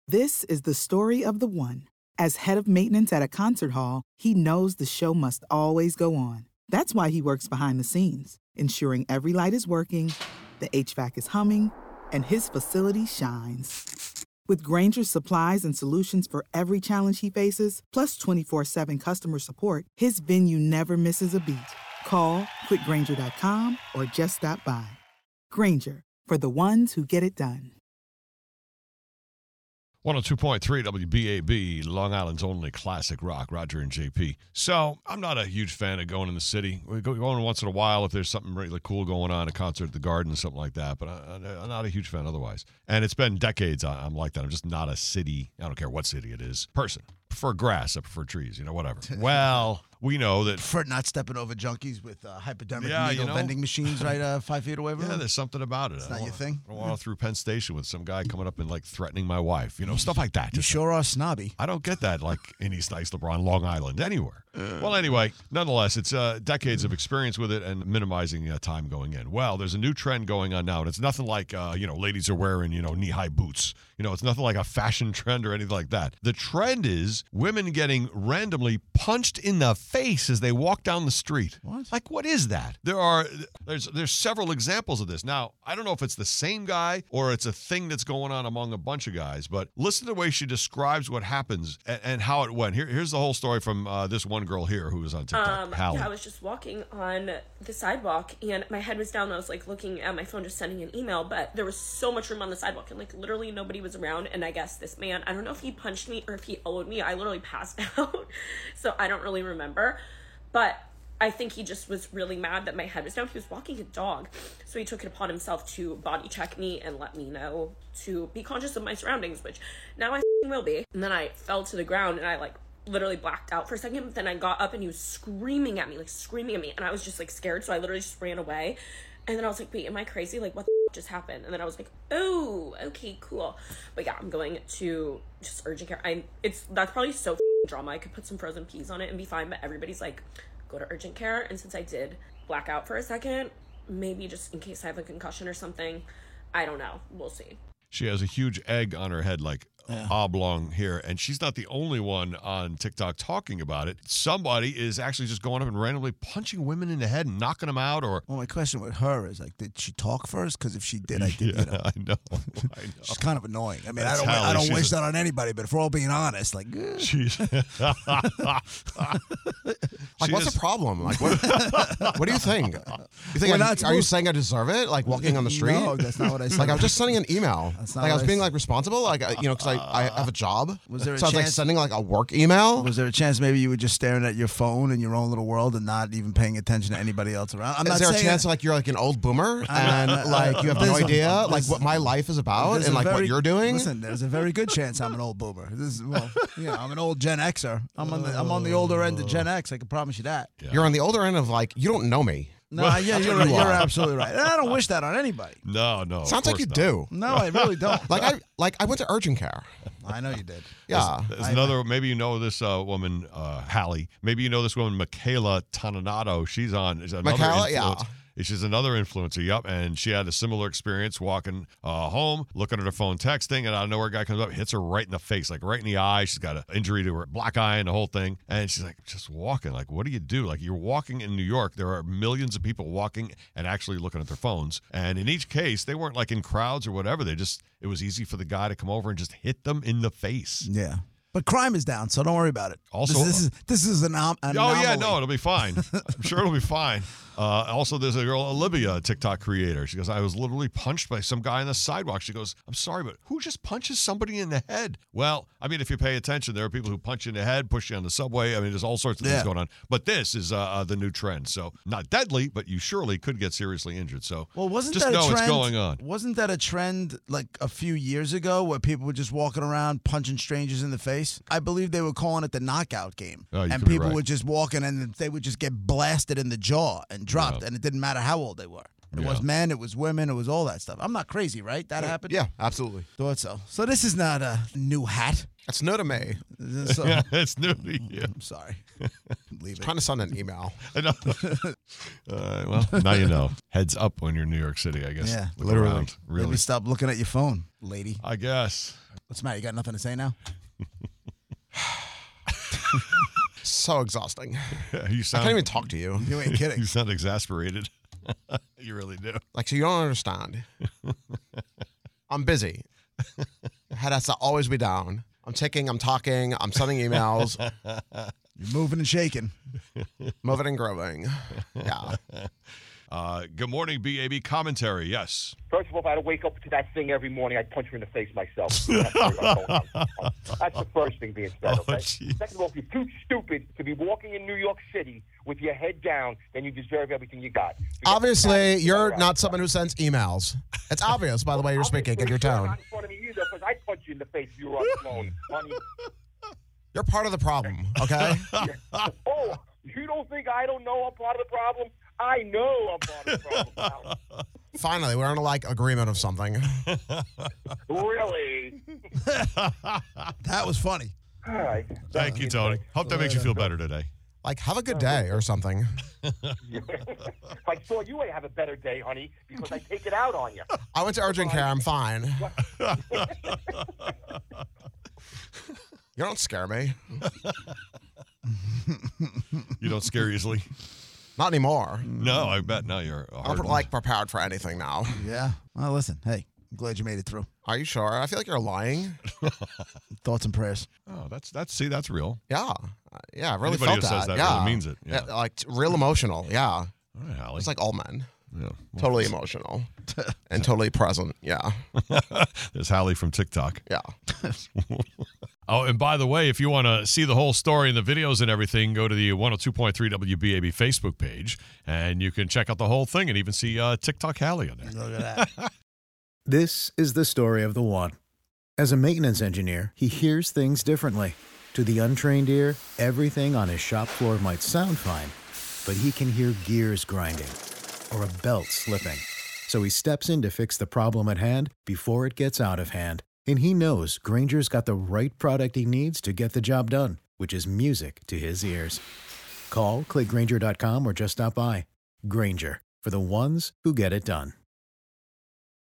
This is the story of the one. As head of maintenance at a concert hall, he knows the show must always go on. That's why he works behind the scenes, ensuring every light is working, the HVAC is humming, and his facility shines. With Grainger's supplies and solutions for every challenge he faces, plus 24/7 customer support, his venue never misses a beat. Call quickgrainger.com or just stop by. Grainger, for the ones who get it done. 102.3 WBAB, Long Island's only classic rock, Roger and JP. So I'm not a huge fan of going in the city. We go in once in a while if there's something really cool going on, a concert at the Garden, something like that. But I'm not a huge fan otherwise. And it's been decades I'm like that. I'm just not a city, I don't care what city it is, person. I prefer grass, I prefer trees, whatever. Well, we know that. For not stepping over junkies with hypodermic Yeah, needle vending machines right 5 feet away from them? Yeah, there's something about it. It's not your thing? I don't want to through Penn Station with some guy coming up and threatening my wife, stuff like that. You sure are snobby. I don't get that in East Islip-Ron, Long Island, anywhere. Well, anyway, nonetheless, it's decades of experience with it and minimizing time going in. Well, there's a new trend going on now, and it's nothing like, ladies are wearing, knee-high boots. It's nothing like a fashion trend or anything like that. The trend is women getting randomly punched in the face as they walk down the street. What? Like, what is that? There's several examples of this. Now, I don't know if it's the same guy or it's a thing that's going on among a bunch of guys, but listen to the way she describes what happens and how it went. Here's the whole story from this one girl here who was on TikTok. Hallie. Yeah, I was just walking on the sidewalk and my head was down and I was looking at my phone just sending an email, but there was so much room on the sidewalk and literally nobody was around, and I guess this man, I don't know if he punched me or if he owed me. I literally passed out, so I don't really remember, but I think he just was really mad that my head was down. He was walking a dog, so he took it upon himself to body check me and let me know to be conscious of my surroundings, which now I will be. And then I fell to the ground and I literally blacked out for a second, but then I got up and he was screaming at me, and I was just scared, so I literally just ran away. And then I was like, wait, am I crazy? What the just happened? And then I was like, oh, okay, cool. But yeah, I'm going to just urgent care. That's probably so drama. I could put some frozen peas on it and be fine, but everybody's go to urgent care. And since I did black out for a second, maybe just in case I have a concussion or something, I don't know. We'll see. She has a huge egg on her head, oblong here, and she's not the only one on TikTok talking about it. Somebody is actually just going up and randomly punching women in the head and knocking them out. Well, my question with her is did she talk first? Because if she did, I did. I know. She's kind of annoying. I mean, I don't wish that on anybody, but if we're all being honest, she's what's the problem? What do you think? You think are you saying I deserve it? Walking on the street? No, that's not what I said. I was just sending an email. That's not I was being responsible. Because I have a job. Was there a so chance? I was sending a work email. Was there a chance maybe you were just staring at your phone in your own little world and not even paying attention to anybody else around? Is there a chance you're an old boomer and you have no idea what my life is about and what you're doing? Listen, there's a very good chance I'm an old boomer. I'm an old Gen Xer. I'm on the older end of Gen X. I can promise you that. Yeah. You're on the older end of you don't know me. No, yeah, you're absolutely right. And I don't wish that on anybody. No. Sounds like you do. No, I really don't. I went to urgent care. I know you did. Yeah. There's another. Maybe you know this woman, Hallie. Maybe you know this woman, Michaela Toninato. She's on. Michaela, yeah. She's another influencer, yep, and she had a similar experience walking home, looking at her phone, texting, and out of nowhere, a guy comes up, hits her right in the face, right in the eye. She's got an injury to her black eye and the whole thing, and she's just walking. What do you do? You're walking in New York. There are millions of people walking and actually looking at their phones, and in each case, they weren't in crowds or whatever. It was easy for the guy to come over and just hit them in the face. Yeah. But crime is down, so don't worry about it. Also, this is an anomaly. Oh, yeah, no, it'll be fine. I'm sure it'll be fine. Also, there's a girl, Olivia, a TikTok creator. She goes, I was literally punched by some guy on the sidewalk. She goes, I'm sorry, but who just punches somebody in the head? Well, if you pay attention, there are people who punch you in the head, push you on the subway. There's all sorts of things going on. But this is the new trend. So not deadly, but you surely could get seriously injured. So wasn't just that know a trend, it's going on. Wasn't that a trend a few years ago where people were just walking around punching strangers in the face? I believe they were calling it the knockout game. And people were just walking and they would just get blasted in the jaw and dropped. And it didn't matter how old they were. It was men, it was women, it was all that stuff. I'm not crazy, right? That happened? Yeah, absolutely. Thought so. So this is not a new hat. It's new to me. Yeah, it's new to you. I'm sorry. Leave it. Trying to send an email. I know. Well, now you know. Heads up when you're in New York City, I guess. Yeah, Look literally. around. Really. Maybe stop looking at your phone, lady. I guess. What's the matter? You got nothing to say now? So exhausting. You sound, I can't even talk to you. You ain't kidding. You sound exasperated. You really do. Like, so you don't understand. I'm busy. Head has to always be down. I'm ticking, I'm talking, I'm sending emails. You're moving and shaking. Moving and growing. Yeah. Good morning, BAB commentary. Yes. First of all, if I had to wake up to that thing every morning, I'd punch her in the face myself. That's the first thing being said, okay? Second of all, if you're too stupid to be walking in New York City with your head down, then you deserve everything you got. Obviously, you're not someone who sends emails. It's obvious by the way you're speaking and your tone. Not in front of me either, because I'd punch you in the face if you were on the phone, honey. You're part of the problem, okay? Oh, you don't think I don't know I'm part of the problem? I know I'm part of the problem. Finally, we're in a agreement of something. Really? That was funny. All right. Thank you, Tony. Hope that makes you feel better today. Have a good day or something. If I saw you, I'd have a better day, honey, because I take it out on you. I went to urgent care. I'm fine. You don't scare me. You don't scare easily? Not anymore. No, I bet now you're I'm prepared for anything now. Yeah. Well, listen. Hey, I'm glad you made it through. Are you sure? I feel like you're lying. Thoughts and prayers. Oh, that's real. Yeah. Yeah, I really Anybody felt who that. says that yeah. really means it. Yeah. Real emotional. Yeah. All right, Hallie. It's like all men. Yeah. Well, Totally emotional. And totally present. Yeah. There's Hallie from TikTok. Yeah. Oh, and by the way, if you want to see the whole story and the videos and everything, go to the 102.3 WBAB Facebook page, and you can check out the whole thing and even see TikTok Hallie on there. Look at that. This is the story of the one. As a maintenance engineer, he hears things differently. To the untrained ear, everything on his shop floor might sound fine, but he can hear gears grinding or a belt slipping. So he steps in to fix the problem at hand before it gets out of hand. And he knows Grainger's got the right product he needs to get the job done, which is music to his ears. Call, click Grainger.com, or just stop by. Grainger, for the ones who get it done.